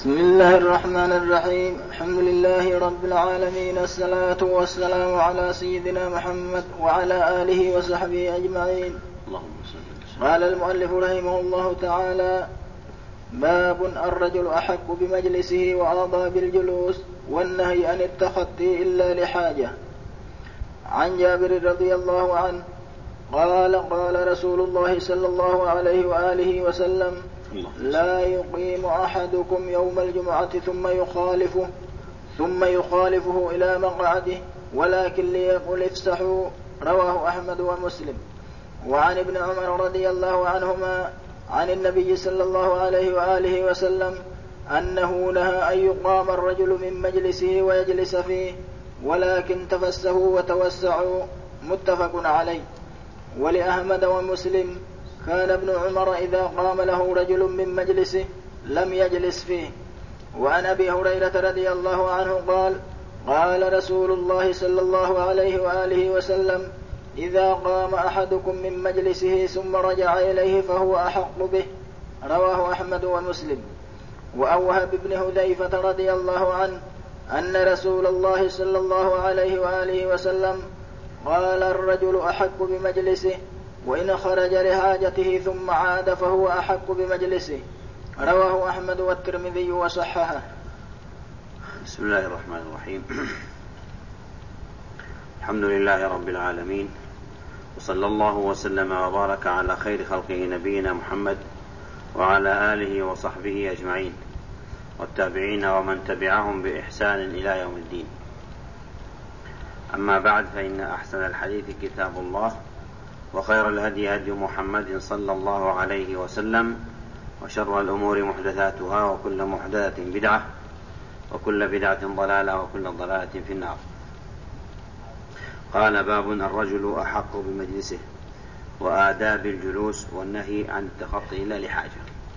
بسم الله الرحمن الرحيم. الحمد لله رب العالمين، الصلاة والسلام على سيدنا محمد وعلى آله وصحبه أجمعين. قال المؤلف رحمه الله تعالى: باب الرجل أحق بمجلسه وآضى بالجلوس والنهي عن التخطي إلا لحاجة. عن جابر رضي الله عنه قال: قال رسول الله صلى الله عليه وآله وسلم: لا يقيم أحدكم يوم الجمعة ثم يخالفه إلى مقعده، ولكن ليقل افسحوا. رواه أحمد ومسلم. وعن ابن عمر رضي الله عنهما عن النبي صلى الله عليه وآله وسلم أنه نهى أن يقام الرجل من مجلسه ويجلس فيه، ولكن تفسحوا وتوسعوا. متفق عليه. ولأحمد ومسلم: كان ابن عمر إذا قام له رجل من مجلسه لم يجلس فيه. وعن أبي هريرة رضي الله عنه قال: قال رسول الله صلى الله عليه وآله وسلم: إذا قام أحدكم من مجلسه ثم رجع إليه فهو أحق به. رواه أحمد ومسلم. وعن وهب بن حذيفة رضي الله عنه أن رسول الله صلى الله عليه وآله وسلم قال: الرجل أحق بمجلسه، وإن خرج لحاجته ثم عاد فهو أحق بمجلسه. رواه أحمد والترمذي وصححه. بسم الله الرحمن الرحيم. الحمد لله رب العالمين، وصلى الله وسلم وبارك على خير خلقه نبينا محمد وعلى آله وصحبه أجمعين، والتابعين ومن تبعهم بإحسان إلى يوم الدين. أما بعد، فإن أحسن الحديث كتاب الله، وخير الهدي هدي محمد صلى الله عليه وسلم، وشر الأمور محدثاتها، وكل محدثة بدعة، وكل بدعة ضلالة، وكل ضلالة في النار. قال: باب الرجل أحق بمجلسه وآداب الجلوس والنهي عن التخطي إلا لحاجة.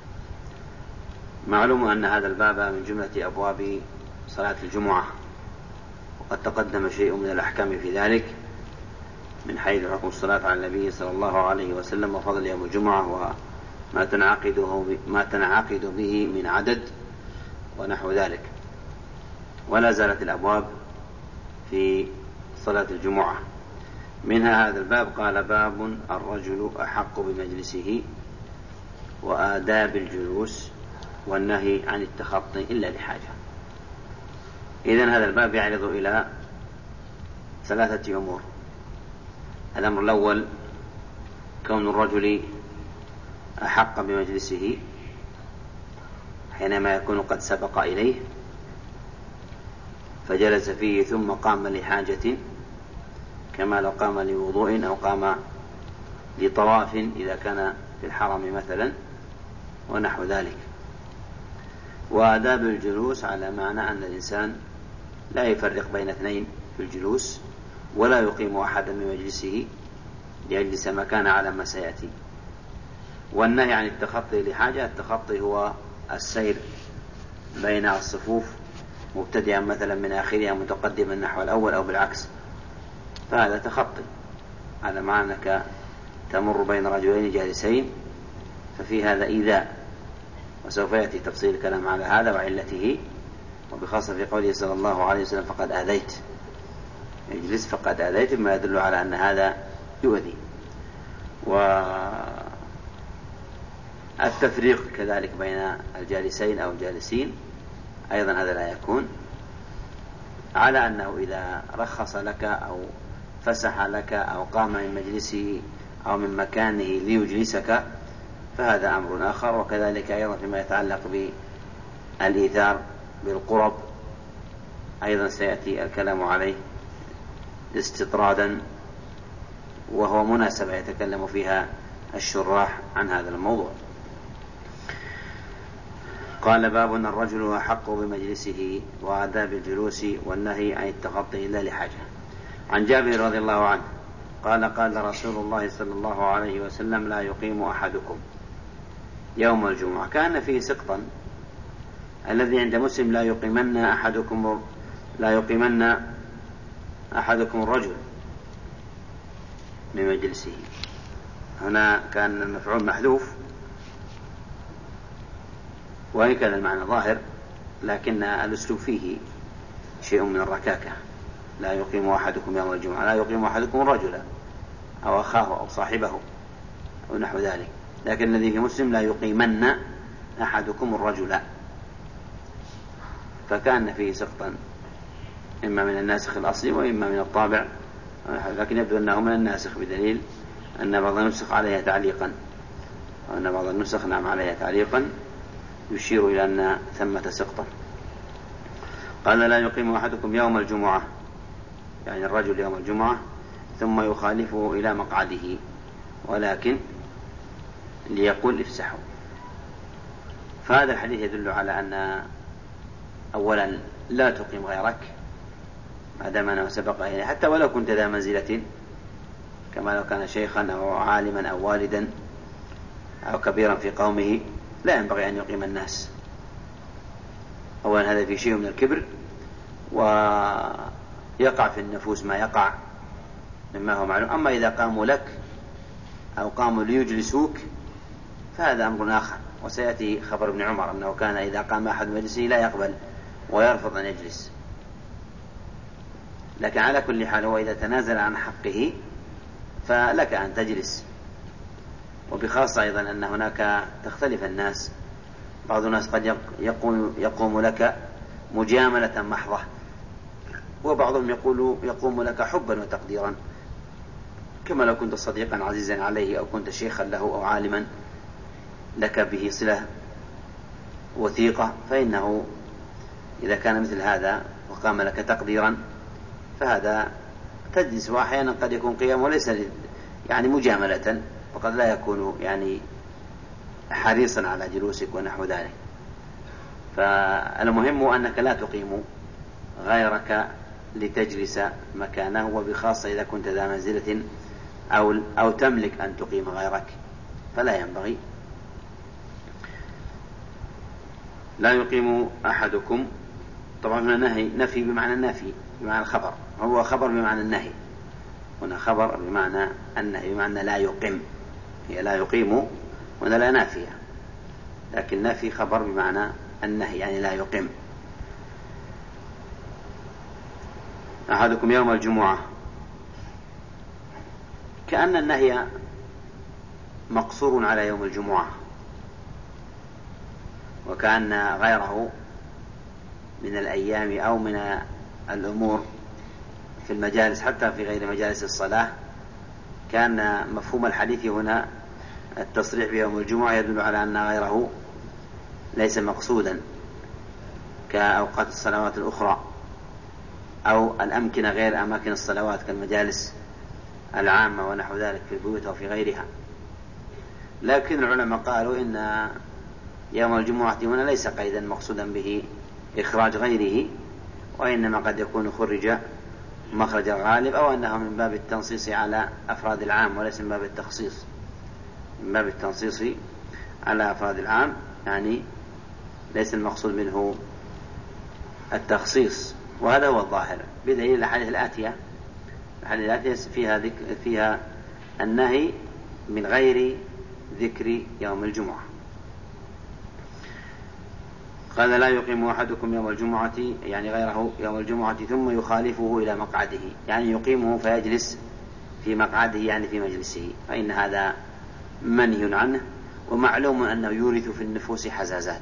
معلوم أن هذا الباب من جملة أبواب صلاة الجمعة، وقد تقدم شيء من الأحكام في ذلك من حيث حكم الصلاة على النبي صلى الله عليه وسلم وفضل يوم الجمعة وما تنعقد به من عدد ونحو ذلك. ولا زالت الأبواب في صلاة الجمعة. منها هذا الباب. قال: باب الرجل أحق بمجلسه وآداب الجلوس والنهي عن التخطي إلا لحاجة. إذن هذا الباب يعرض إلى ثلاثة أمور. الأمر الأول: كون الرجل أحق بمجلسه حينما يكون قد سبق إليه فجلس فيه ثم قام لحاجة، كما لو قام لوضوء أو قام لطواف إذا كان في الحرم مثلا ونحو ذلك. وآداب الجلوس على معنى أن الإنسان لا يفرق بين اثنين في الجلوس، ولا يقيم أحدا من مجلسه ليجلس مكان على ما سيأتي. والنهي عن التخطي لحاجة: التخطي هو السير بين الصفوف مبتدئا مثلا من آخرها متقدما نحو الأول أو بالعكس، فهذا تخطي على معنى أنك تمر بين رجلين جالسين، ففي هذا إيذاء، وسوف يأتي تفصيل الكلام على هذا وعلته، وبخاصة في قوله صلى الله عليه وسلم: فقد آذيت، يجلس فقد آذيت، ما يدل على أن هذا يؤذي. والتفريق كذلك بين الجالسين أو الجالسين أيضا هذا لا يكون، على أنه إذا رخص لك أو فسح لك أو قام من مجلسه أو من مكانه ليجلسك فهذا أمر آخر. وكذلك أيضا فيما يتعلق بالإيثار بالقرب أيضا سيأتي الكلام عليه استطرادا، وهو مناسبة يتكلم فيها الشراح عن هذا الموضوع. قال: باب الرجل أحق بمجلسه وآداب الجلوس والنهي عن التخطي إلا لحاجة. عن جابر رضي الله عنه قال: قال رسول الله صلى الله عليه وسلم: لا يقيم أحدكم يوم الجمعة. كان فيه سقطا: الذي عند مسلم لا يقيمن أحدكم الرجل من مجلسه. هنا كان المفعول محذوف، وإن كان المعنى ظاهر لكن الأسلوب فيه شيء من الركاكة. لا يقيم أحدكم يوم الجمعة، لا يقيم أحدكم الرجل أو أخاه أو صاحبه أو نحو ذلك. لكن الذي في مسلم لا يقيمن أحدكم الرجل، فكان فيه سقطا إما من الناسخ الأصلي وإما من الطابع، لكن يبدو أنه من الناسخ بدليل أن بعض النسخ عليها تعليقا، وأن بعض النسخ نعم عليها تعليقا يشير إلى أن ثمة سقطا. قال لا يقيم أحدكم يوم الجمعة، يعني الرجل يوم الجمعة ثم يخالفه إلى مقعده، ولكن ليقول افسحوا. فهذا الحديث يدل على أن أولا لا تقيم غيرك ما دام أنه سبق إليه، حتى ولو كنت ذا منزلة، كما لو كان شيخا أو عالما أو والدا أو كبيرا في قومه، لا ينبغي أن يقيم الناس. أولا هذا في شيء من الكبر، ويقع في النفوس ما يقع مما هو معلوم. أما إذا قاموا لك أو قاموا ليجلسوك فهذا أمر آخر، وسيأتي خبر ابن عمر أنه كان إذا قام أحد مجلسه لا يقبل ويرفض أن يجلس. لكن على كل حال هو إذا تنازل عن حقه فلك أن تجلس. وبخاصة أيضا أن هناك تختلف الناس، بعض الناس قد يقوم لك مجاملة محضة، وبعضهم يقوم لك حبا وتقديرا، كما لو كنت صديقا عزيزا عليه أو كنت شيخا له أو عالما لك به صلة وثيقة، فإنه إذا كان مثل هذا وقام لك تقديرا فهذا تجلس. وأحيانا قد يكون قيامه ليس يعني مجاملة، وقد لا يكون يعني حريصا على جلوسك ونحو ذلك. فالمهم أنك لا تقيم غيرك لتجلس مكانه، وبخاصة إذا كنت ذا منزلة أو تملك أن تقيم غيرك فلا ينبغي. لا يقيم أحدكم، طبعا هنا نفي بمعنى النفي بمعنى الخبر، هو خبر بمعنى النهي، هنا خبر بمعنى النهي بمعنى لا يقيم، هي لا يقيم وهنا لا نافية، لكن نفي خبر بمعنى النهي يعني لا يقيم. أحدكم يوم الجمعة، كأن النهي مقصور على يوم الجمعة، وكأن غيره من الأيام أو من الأمور في المجالس حتى في غير مجالس الصلاة، كان مفهوم الحديث هنا التصريح بيوم الجمعة يدل على أن غيره ليس مقصودا، كأوقات الصلوات الأخرى أو الأمكنة غير أماكن الصلوات كالمجالس العامة ونحو ذلك في البيوت أو في غيرها. لكن العلماء قالوا إن يوم الجمعة هنا ليس قيدا مقصودا به إخراج غيره، وإنما قد يكون خرج مخرج الغالب، أو أنه من باب التنصيص على أفراد العام وليس من باب التخصيص، من باب التنصيص على أفراد العام، يعني ليس المقصود منه التخصيص. وهذا هو الظاهر بدليل الأحاديث الآتية، الأحاديث الآتية فيها النهي من غير ذكر يوم الجمعة. قال لا يقيم أحدكم يوم الجمعة يعني غيره يوم الجمعة ثم يخالفه إلى مقعده، يعني يقيمه فيجلس في مقعده يعني في مجلسه، فإن هذا منهي عنه، ومعلوم أنه يورث في النفوس حزازات،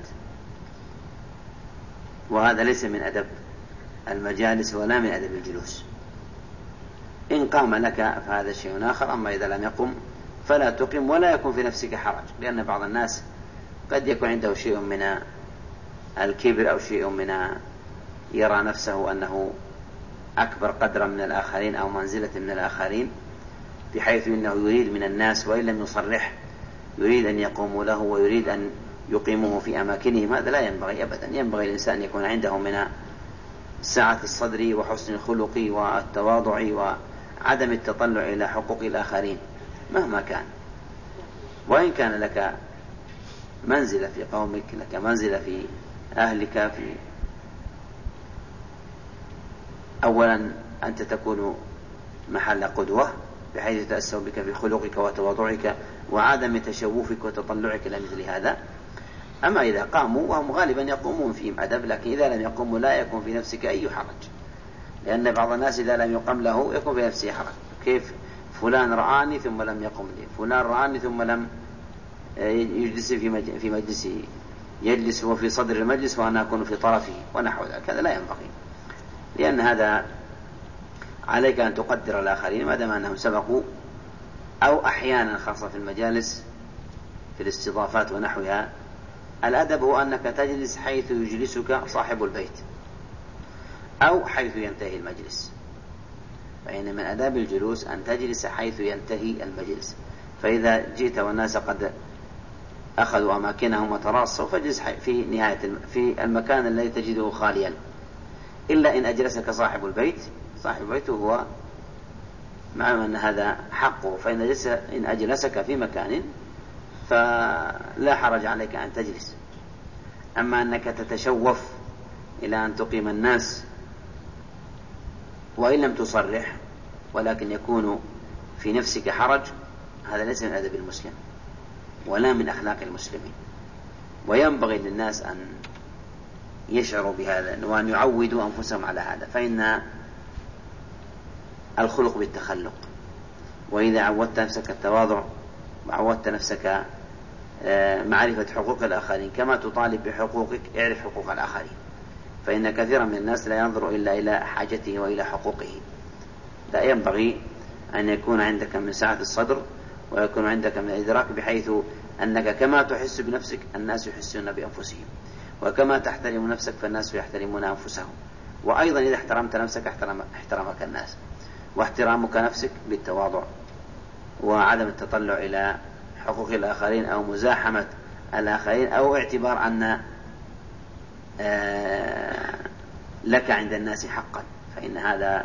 وهذا ليس من أدب المجالس ولا من أدب الجلوس. إن قام لك فهذا شيء آخر، أما إذا لم يقم فلا تقم ولا يكون في نفسك حرج، لأن بعض الناس قد يكون عنده شيء من الكبر أو شيء من يرى نفسه أنه أكبر قدرا من الآخرين أو منزلة من الآخرين، بحيث أنه يريد من الناس وإن لم يصرح يريد أن يقوموا له ويريد أن يقيموه في أماكنهم. هذا لا ينبغي أبدا. ينبغي الإنسان يكون عنده من سعة الصدر وحسن الخلق والتواضع وعدم التطلع إلى حقوق الآخرين مهما كان. وإن كان لك منزلة في قومك، لك منزلة في أهلك، في أولا أنت تكون محل قدوة بحيث يتأسوا بك في خلقك وتواضعك وعدم تشوفك وتطلعك إلى مثل هذا. أما إذا قاموا وهم غالبا يقومون فيهم أدب، لكن إذا لم يقوموا لا يكون في نفسك أي حرج، لأن بعض الناس إذا لم يقم له يكون في نفسه حرج. كيف فلان رآني ثم لم يقم لي، فلان رآني ثم لم يجلس في مجلسه، يجلس هو في صدر المجلس وأنا أكون في طرفه ونحو ذلك. هذا لا ينبغي، لأن هذا عليك أن تقدر الآخرين ما دام أنهم سبقوا، أو أحيانا خاصة في المجالس في الاستضافات ونحوها. الأدب هو أنك تجلس حيث يجلسك صاحب البيت أو حيث ينتهي المجلس، فإن من أداب الجلوس أن تجلس حيث ينتهي المجلس. فإذا جئت والناس قد أخذوا أماكنهم وتراصوا فاجلس في نهاية في المكان الذي تجده خاليا، إلا إن أجلسك صاحب البيت. صاحب البيت هو معلوم أن هذا حقه، فإن أجلسك في مكان فلا حرج عليك أن تجلس. أما أنك تتشوف إلى أن تقيم الناس وإن لم تصرح ولكن يكون في نفسك حرج، هذا ليس من أدب المسلم ولا من أخلاق المسلمين. وينبغي للناس أن يشعروا بهذا وأن يعودوا أنفسهم على هذا، فإن الخلق بالتخلق. وإذا عودت نفسك التواضع وعودت نفسك معرفة حقوق الآخرين كما تطالب بحقوقك، اعرف حقوق الآخرين. فإن كثيرا من الناس لا ينظر إلا إلى حاجته وإلى حقوقه. لا، ينبغي أن يكون عندك من سعة الصدر ويكون عندك من الإدراك، بحيث أنك كما تحس بنفسك الناس يحسون بأنفسهم، وكما تحترم نفسك فالناس يحترمون أنفسهم. وأيضا إذا احترمت نفسك احترمك الناس. واحترامك نفسك بالتواضع وعدم التطلع إلى حقوق الآخرين أو مزاحمة الآخرين أو اعتبار أن لك عند الناس حقا، فإن هذا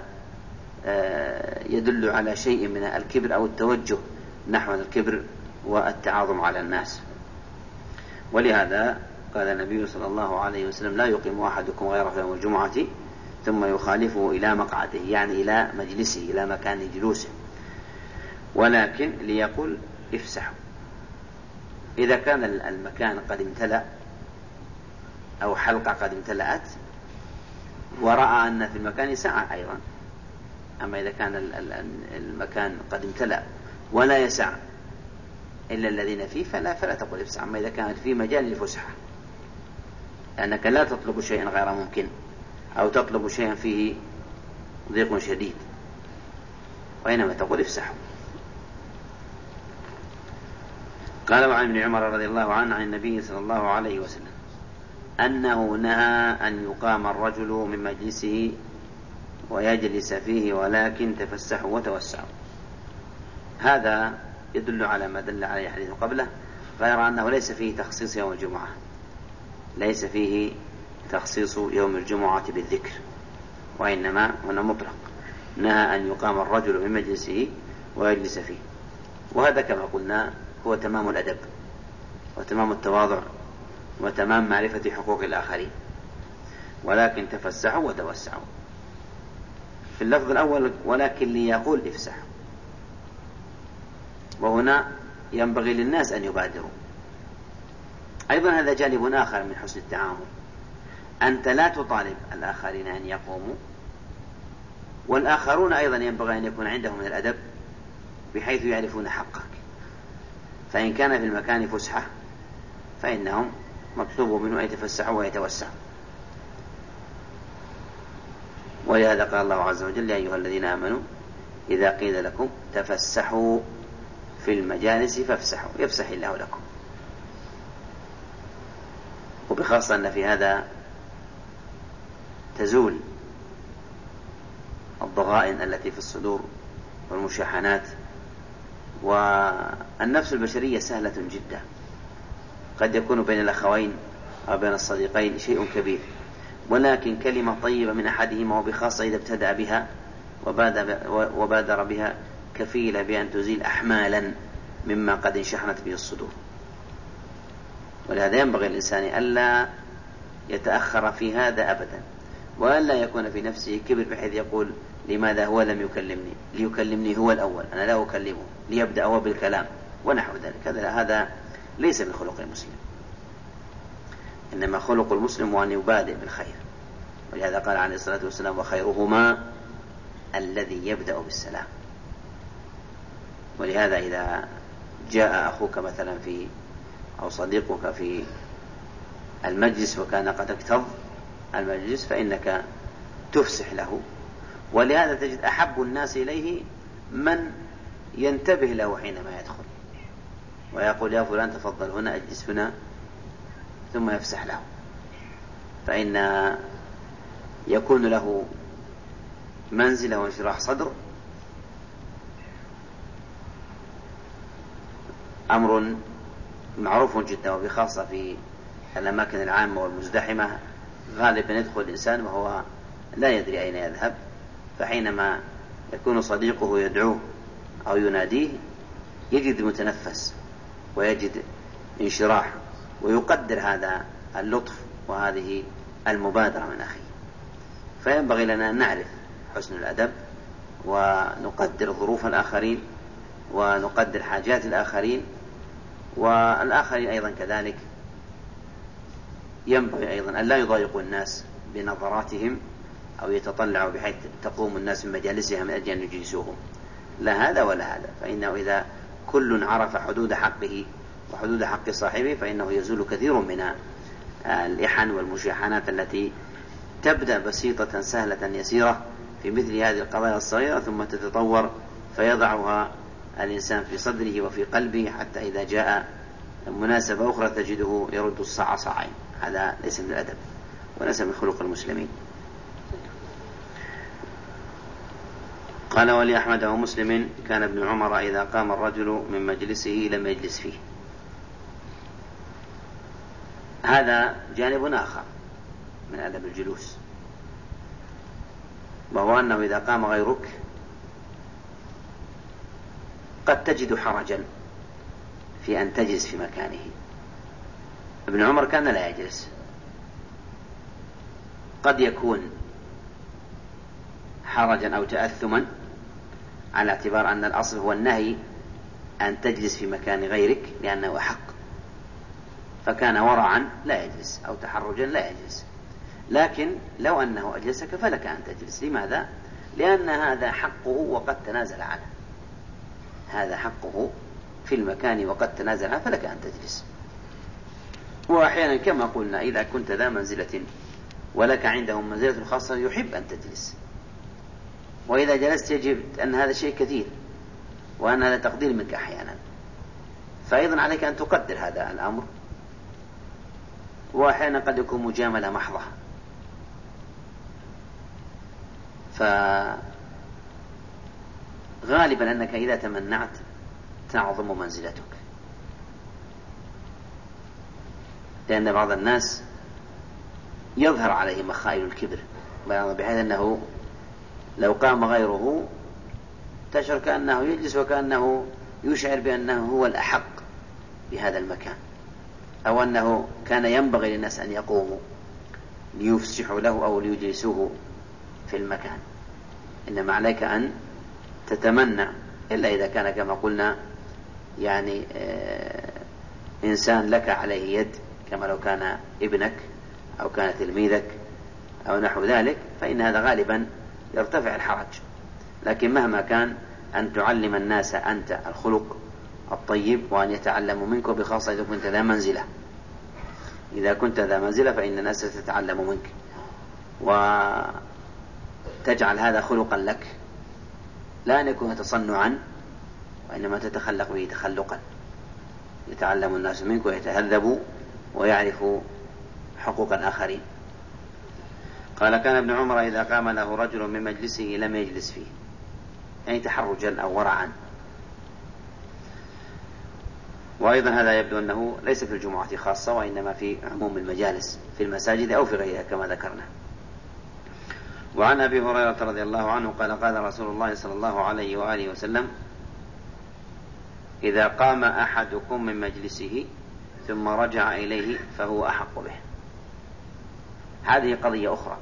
يدل على شيء من الكبر أو التوجه نحو الكبر والتعاظم على الناس. ولهذا قال النبي صلى الله عليه وسلم: لا يقيم أحدكم غيره يوم الجمعة ثم يخالفه إلى مقعده، يعني إلى مجلسه، إلى مكان جلوسه، ولكن ليقول افسحوا. إذا كان المكان قد امتلأ أو حلقة قد امتلأت ورأى أن في المكان سعة أيضا، أما إذا كان المكان قد امتلأ ولا يسع إلا الذين فيه فلا تقول افسح. أما إذا كانت في مجال للفسحة، لأنك لا تطلب شيئا غير ممكن أو تطلب شيئا فيه ضيق شديد، وإنما تقول افسحوا. قال وعن ابن عمر رضي الله عنه عن النبي صلى الله عليه وسلم أنه نهى أن يقام الرجل من مجلسه ويجلس فيه، ولكن تفسحوا وتوسعوا. هذا يدل على ما دل عليه حديث قبله، غير أنه ليس فيه تخصيص يوم الجمعة، ليس فيه تخصيص يوم الجمعة بالذكر، وإنما هنا مطلق، نهى أن يقام الرجل من مجلسه ويجلس فيه. وهذا كما قلنا هو تمام الأدب وتمام التواضع وتمام معرفة حقوق الآخرين. ولكن تفسحوا وتوسعوا في اللفظ الأول، ولكن ليقول افسحوا. وهنا ينبغي للناس أن يبادروا. أيضا هذا جانب آخر من حسن التعامل، أنت لا تطالب الآخرين أن يقوموا، والآخرون أيضا ينبغي أن يكون عندهم من الأدب بحيث يعرفون حقك. فإن كان في المكان فسحة فإنهم مطلوب منه أن يتفسحوا ويتوسعوا. ولهذا قال الله عز وجل: يا أيها الذين آمنوا إذا قيل لكم تفسحوا في المجالس فافسحوا يفسح الله لكم. وبخاصة أن في هذا تزول الضغائن التي في الصدور والمشاحنات. والنفس البشرية سهلة جدا، قد يكون بين الأخوين أو بين الصديقين شيء كبير، ولكن كلمة طيبة من أحدهما وبخاصة إذا ابتدأ بها وبادر بها كفيلة بأن تزيل أحمالا مما قد انشحنت به الصدور. ولهذا ينبغي الإنسان ألا يتأخر في هذا أبدا، وألا يكون في نفسه كبر بحيث يقول: لماذا هو لم يكلمني؟ ليكلمني هو الأول، أنا لا أكلمه، ليبدأ هو بالكلام ونحو ذلك. هذا ليس من خلق المسلم. إنما خلق المسلم أن يبادئ بالخير، ولهذا قال عليه الصلاة والسلام: وخيرهما الذي يبدأ بالسلام. ولهذا إذا جاء أخوك مثلا أو صديقك في المجلس وكان قد اكتظ المجلس فإنك تفسح له، ولهذا تجد أحب الناس إليه من ينتبه له حينما يدخل ويقول: يا فلان تفضل هنا، اجلس هنا، ثم يفسح له، فإن يكون له منزلة وانشراح صدر، أمر معروف جدا، وبخاصة في الأماكن العامة والمزدحمة غالبا يدخل الإنسان وهو لا يدري أين يذهب، فحينما يكون صديقه يدعوه أو يناديه يجد متنفس ويجد انشراح، ويقدر هذا اللطف وهذه المبادرة من أخيه. فينبغي لنا أن نعرف حسن الأدب، ونقدر ظروف الآخرين، ونقدر حاجات الآخرين، والآخرين أيضا كذلك. ينبغي أيضا أن لا يضايقوا الناس بنظراتهم أو يتطلعوا بحيث تقوم الناس من مجالسها من أجل أن يجلسوهم، لا هذا ولا هذا. فإنه إذا كل عرف حدود حقه وحدود حق صاحبه فإنه يزول كثير من الإحن والمشاحنات التي تبدأ بسيطة سهلة يسيرة في مثل هذه القضايا الصغيرة، ثم تتطور فيضعها الإنسان في صدره وفي قلبه، حتى إذا جاء مناسبة أخرى تجده يرد الصاع صاعين. هذا ليس من الأدب وليس من خلق المسلمين. قال: ولأحمد ومسلم: كان ابن عمر إذا قام الرجل من مجلسه لم يجلس فيه. هذا جانب آخر من أدب الجلوس، وهو أنه إذا قام غيرك قد تجد حرجا في أن تجلس في مكانه. ابن عمر كان لا يجلس، قد يكون حرجا أو تأثما على اعتبار أن الأصل هو النهي أن تجلس في مكان غيرك لأنه أحق، فكان ورعا لا يجلس أو تحرجا لا يجلس. لكن لو أنه أجلسك فلك أن تجلس. لماذا؟ لأن هذا حقه وقد تنازل عنه، هذا حقه في المكان وقد تنازل عنه، فلك أن تجلس. وأحيانا كما قلنا إذا كنت ذا منزلة ولك عندهم منزلة خاصة يحب أن تجلس، وإذا جلست يجب أن هذا شيء كثير وأن هذا تقدير منك أحيانا، فأيضا عليك أن تقدر هذا الأمر. وأحيانا قد يكون مجاملة محضة، فغالبا أنك إذا تمنعت تعظم منزلتك، لأن بعض الناس يظهر عليه مخائل الكبر، بحيث أنه لو قام غيره تشعر كأنه يجلس وكأنه يشعر بأنه هو الأحق بهذا المكان، أو أنه كان ينبغي للناس أن يقوموا ليفسحوا له أو ليجلسوه في المكان. إنما عليك أن تتمنع، إلا إذا كان كما قلنا يعني إنسان لك عليه يد، كما لو كان ابنك أو كان تلميذك أو نحو ذلك، فإن هذا غالبا يرتفع الحرج. لكن مهما كان أن تعلم الناس أنت الخلق الطيب وأن يتعلموا منك، وبخاصة إذا كنت ذا منزلة. إذا كنت ذا منزلة فإن الناس ستتعلم منك وتجعل هذا خلقا لك، لا أن يكون تصنعا، وإنما تتخلق به تخلقا، يتعلم الناس منك ويتهذبوا ويعرفوا حقوق الآخرين. قال: كان ابن عمر إذا قام له رجل من مجلسه لم يجلس فيه، يعني تحرجا أو ورعا. وأيضا هذا يبدو أنه ليس في الجمعة خاصة، وإنما في عموم المجالس في المساجد أو في غيرها كما ذكرنا. وعن أبي هريرة رضي الله عنه قال: قال رسول الله صلى الله عليه وآله وسلم: إذا قام أحدكم من مجلسه ثم رجع إليه فهو أحق به. هذه قضية أخرى،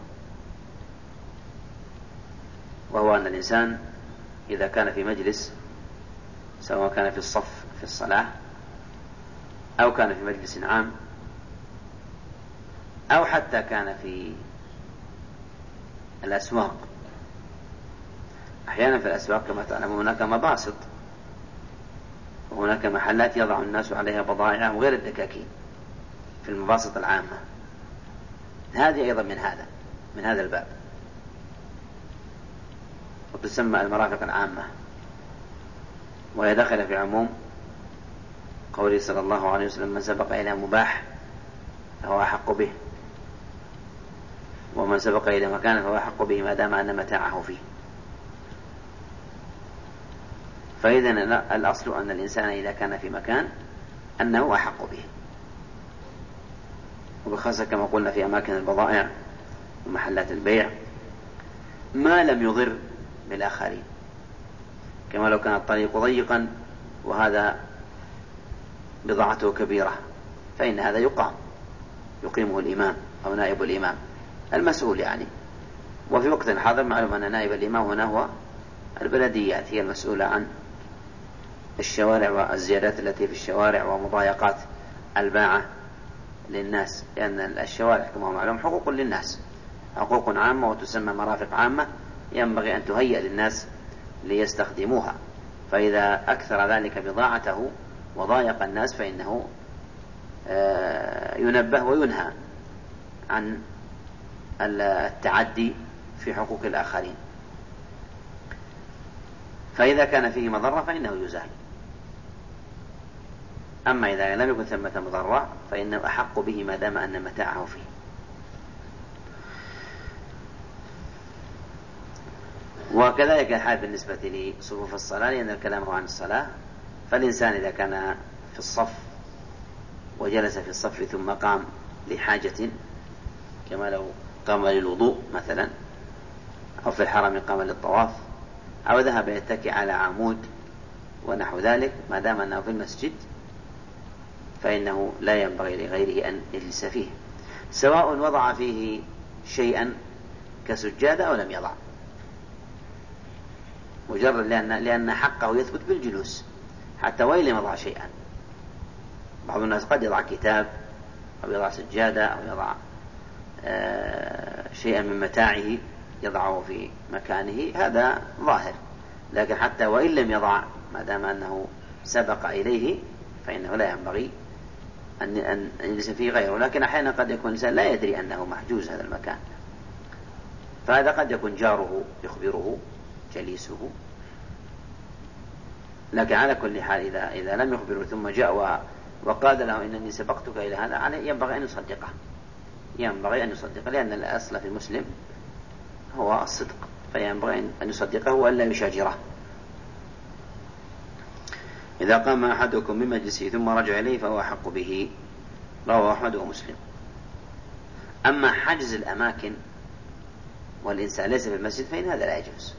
وهو أن الإنسان إذا كان في مجلس، سواء كان في الصف في الصلاة أو كان في مجلس عام، أو حتى كان في الأسواق. أحيانا في الأسواق كما تعلمون هناك مباسط وهناك محلات يضع الناس عليها بضائعهم غير الدكاكين في المباسط العامة، هذه أيضا من هذا الباب، وتسمى المرافق العامة، وهي دخل في عموم قوله صلى الله عليه وسلم: من سبق إلى مباح فهو أحق به، ومن سبق إلى مكان فهو أحق به ما دام أن متاعه فيه. فإذا الأصل أن الإنسان إذا كان في مكان أنه أحق به، وبخاصة كما قلنا في أماكن البضائع ومحلات البيع، ما لم يضر بالآخرين، كما لو كان الطريق ضيقا وهذا بضاعته كبيرة فإن هذا يقيمه الإمام أو نائب الإمام المسؤول يعني. وفي وقت الحاضر معلوم أن نائب الإمام هنا هو البلديات، هي المسؤولة عن الشوارع والزيادات التي في الشوارع ومضايقات الباعة للناس، لأن الشوارع كما هو معلوم حقوق للناس، حقوق عامة وتسمى مرافق عامة، ينبغي أن تهيئ للناس ليستخدموها، فإذا أكثر ذلك بضاعته وضايق الناس فإنه ينبه وينهى عن التعدي في حقوق الآخرين. فإذا كان فيه مضرة فإنه يزال، أما إذا لم يكن ثمة مضرة فإنه أحق به ما دام أن متاعه فيه. وكذلك الحال بالنسبة لصفوف الصلاة، لأن الكلام هو عن الصلاة، فالإنسان إذا كان في الصف وجلس في الصف ثم قام لحاجة، كما لو قام للوضوء مثلا، أو في الحرم قام للطواف، أو ذهب يتكئ على عمود ونحو ذلك، ما دام أنه في المسجد فإنه لا ينبغي لغيره أن يجلس فيه، سواء وضع فيه شيئا كسجادة أو لم يضع، مجرد لأن حقه يثبت بالجلوس، حتى وإن لم يضع شيئا. بعض الناس قد يضع كتاب أو يضع سجادة أو يضع شيئا من متاعه يضعه في مكانه، هذا ظاهر، لكن حتى وإن لم يضع ما دام أنه سبق إليه فإنه لا ينبغي أن يجلس فيه غيره. لكن أحيانا قد يكون الإنسان لا يدري أنه محجوز هذا المكان، فهذا قد يكون جاره يخبره جليسه، لكن على كل حال إذا لم يخبره ثم جاء وقال له إنني سبقتك إلى هذا، عليه ينبغي أن يصدقه، لأن الأصل في المسلم هو الصدق، فينبغي أن يصدقه وألا يشاجره. إذا قام أحدكم من مجلسه ثم رجع إليه فهو أحق به، رواه أحمد ومسلم. أما حجز الأماكن والإنسان ليس في المسجد فإن هذا لا يجوز،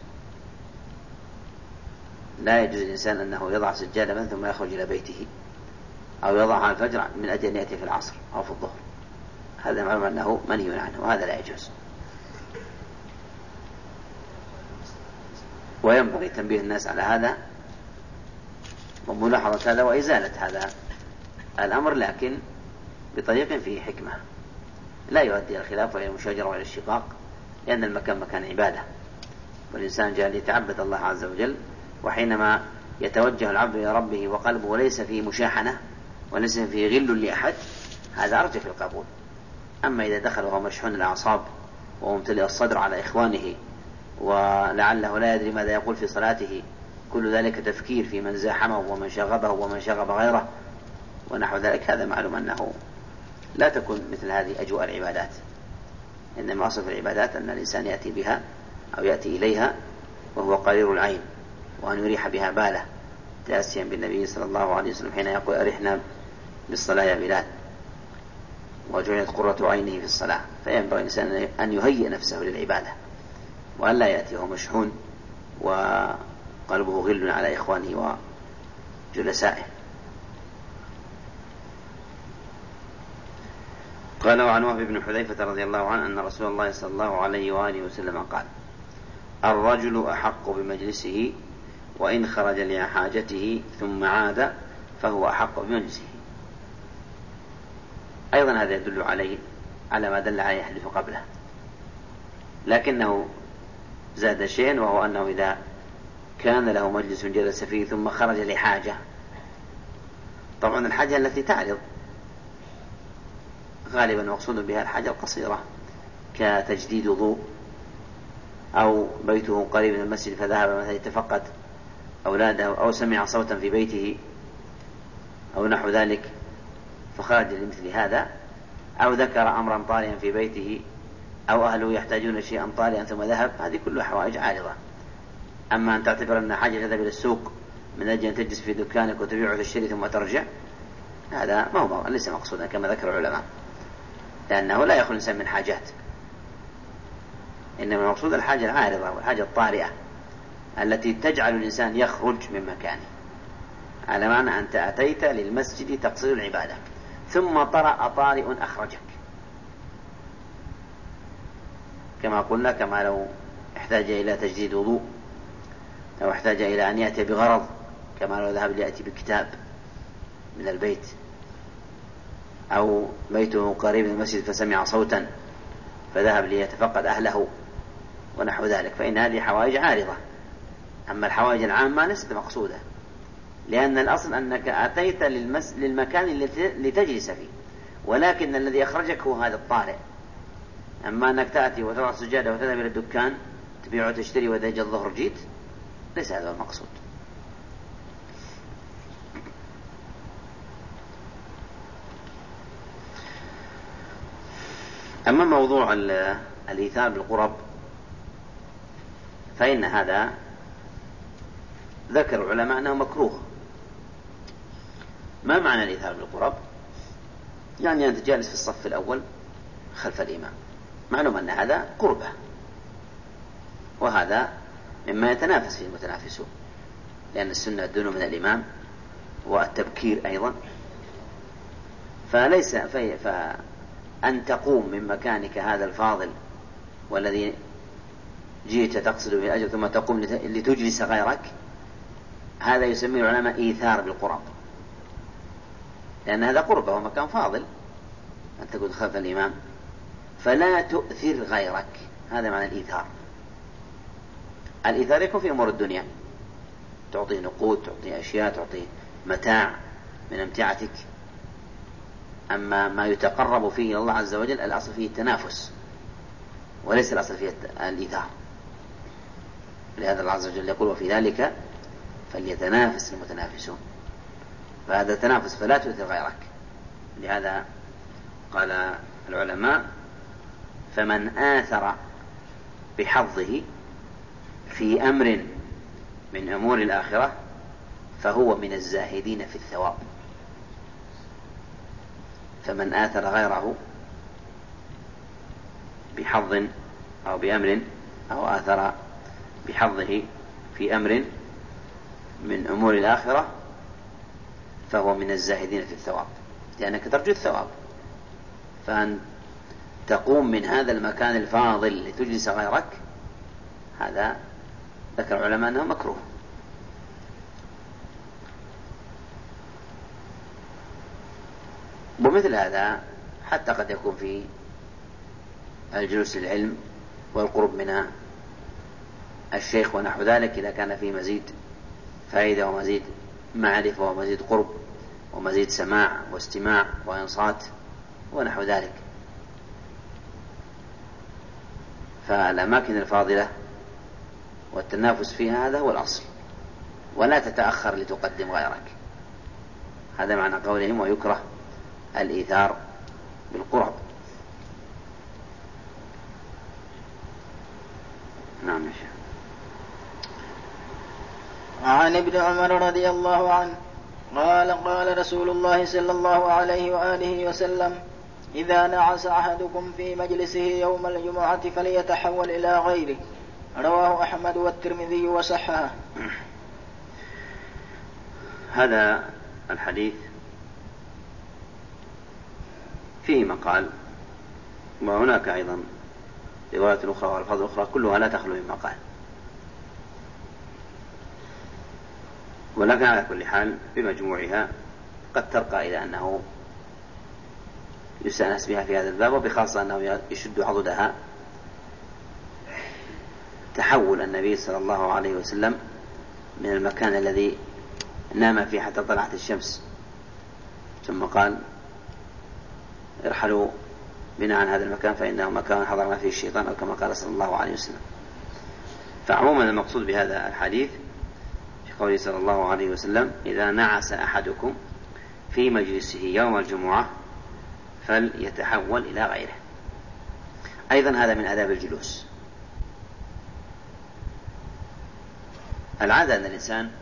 لا يجوز الإنسان أنه يضع سجادة ثم يخرج إلى بيته، أو يضعها الفجر من أجل أن يأتي في العصر أو في الظهر، هذا معلوم أنه منهي عنه وهذا لا يجوز. وينبغي تنبيه الناس على هذا وملاحظة هذا وإزالة هذا الأمر، لكن بطريق فيه حكمة لا يؤدي الخلاف وإلى المشاجرة وإلى الشقاق، لأن المكان مكان عبادة، والإنسان جاء ليتعبد الله عز وجل، وحينما يتوجه العبد إلى ربه وقلبه ليس فيه مشاحنة وليس فيه غل لأحد، هذا أرجى في القبول. أما إذا دخل وهو مشحون الأعصاب وممتلئ الصدر على إخوانه ولعله لا يدري ماذا يقول في صلاته، كل ذلك تفكير في من زاحمه ومن شغبه ومن شغب غيره ونحو ذلك، هذا معلوم أنه لا تكون مثل هذه أجواء العبادات، إنما أصل العبادات أن الإنسان يأتي بها أو يأتي إليها وهو قرير العين، وأن يريح بها باله، تأسيا بالنبي صلى الله عليه وسلم حين يقول: أرحنا بالصلاة يا بلال، وجعلت قرة عينه في الصلاة. فينبغي الإنسان أن يهيئ نفسه للعبادة، وأن لا يأتي وهو مشحون وقلبه غل على إخوانه وجلسائه. قال: وعن وهب بن حذيفة رضي الله عنه أن رسول الله صلى الله عليه وآله وسلم قال: الرجل أحق بمجلسه وإن خرج لحاجته ثم عاد فهو أحق بمجلسه. أيضا هذا يدل عليه على ما دل عليه الحديث قبله، لكنه زاد شيء، وهو أنه إذا كان له مجلس جلس فيه ثم خرج لحاجة، طبعا الحاجة التي تعرض غالبا مقصود بها الحاجة القصيرة كتجديد وضوء، أو بيته قريب من المسجد فذهب مثلا يتفقد أولاده، أو سمع صوتا في بيته أو نحو ذلك فخرج لمثل هذا، أو ذكر أمرا طارئا في بيته، أو أهله يحتاجون شيئا طارئا ثم ذهب، هذه كلها حوائج عارضة. أما أن تعتبر أن حاجة تذهب إلى السوق من أجل أن تجلس في دكانك وتبيع وتشتري ثم ترجع، هذا ما هو ليس مقصودا كما ذكر العلماء، لأنه لا يخلو الإنسان من حاجات، إنما المقصود الحاجة العارضة والحاجة الطارئة التي تجعل الإنسان يخرج من مكانه، على معنى أنت أتيت للمسجد تقصد العبادة ثم طرأ طارئ أخرجك، كما قلنا، كما لو احتاج إلى تجديد وضوء، أو احتاج إلى أن يأتي بغرض، كما لو ذهب ليأتي بكتاب من البيت، أو بيته قريب من المسجد فسمع صوتا فذهب ليتفقد أهله ونحو ذلك، فإن هذه حوائج عارضة. أما الحوائج العامة ليست مقصودة، لأن الأصل أنك أتيت للمكان لتجلس فيه، ولكن الذي أخرجك هو هذا الطارئ. أما أنك تأتي وتضع السجادة وتذهب إلى الدكان تبيع وتشتري وإذا جاء الظهر جيت، ليس هذا المقصود. أما موضوع الإيثار بالقرب فإن هذا ذكر العلماء أنه مكروه. ما معنى الإيثار بالقرب؟ يعني أنت جالس في الصف الأول خلف الإمام، معلوم أن هذا قربة، وهذا مما يتنافس فيه المتنافسون، لأن السنة الدنو من الإمام والتبكير أيضا، فأن تقوم من مكانك هذا الفاضل والذي جئت تقصد به الأجر ثم تقوم لتجلس غيرك، هذا يسميه العلماء إيثار بالقرب، لأن هذا قربة ومكان فاضل، أن تقعد خلف الإمام فلا تؤثر غيرك، هذا معنى الإيثار. الإيثار يكون في أمور الدنيا، تعطيه نقود، تعطيه أشياء، تعطيه متاع من أمتعتك. أما ما يتقرب فيه الله عز وجل الأصل فيه التنافس وليس الأصل فيه الإيثار، لهذا الله عز وجل يقول وفي ذلك فليتنافس المتنافسون، فهذا تنافس فلا تؤثر غيرك. لهذا قال العلماء فمن آثر بحظه في أمر من أمور الآخرة فهو من الزاهدين في الثواب. فمن آثر غيره بحظ أو بأمر، أو آثر بحظه في أمر من أمور الآخرة فهو من الزاهدين في الثواب، لأنك ترجو الثواب. فأن تقوم من هذا المكان الفاضل لتجلس غيرك، هذا ذكر العلماء أنه مكروه. ومثل هذا حتى قد يكون في الجلوس للعلم والقرب من الشيخ ونحو ذلك، إذا كان فيه مزيد فائدة ومزيد معرفة ومزيد قرب ومزيد سماع واستماع وإنصات ونحو ذلك. فالأماكن الفاضلة والتنافس فيها هذا هو الأصل، ولا تتأخر لتقدم غيرك. هذا معنى قولهم ويكره الإيثار بالقرب. نعم يا شيخ. عن ابن عمر رضي الله عنه قال قال رسول الله صلى الله عليه وآله وسلم إذا نعس أحدكم في مجلسه يوم الجمعة فليتحول إلى غيره. رواه أحمد والترمذي وصححه. هذا الحديث فيه مقال، وهناك أيضا رواية أخرى والفاظ أخرى كلها لا تخلو من مقال، ولكن على كل حال بمجموعها قد ترقى إلى أنه يستأنس بها في هذا الباب، وبخاصة أنه يشد عضدها. تحول النبي صلى الله عليه وسلم من المكان الذي نام فيه حتى طلعت الشمس، ثم قال ارحلوا بنا عن هذا المكان فإنه مكان حضرنا فيه الشيطان، أو كما قال صلى الله عليه وسلم. فعموما المقصود بهذا الحديث في قوله صلى الله عليه وسلم إذا نعس أحدكم في مجلسه يوم الجمعة فليتحول إلى غيره. أيضا هذا من آداب الجلوس. العادة أن الإنسان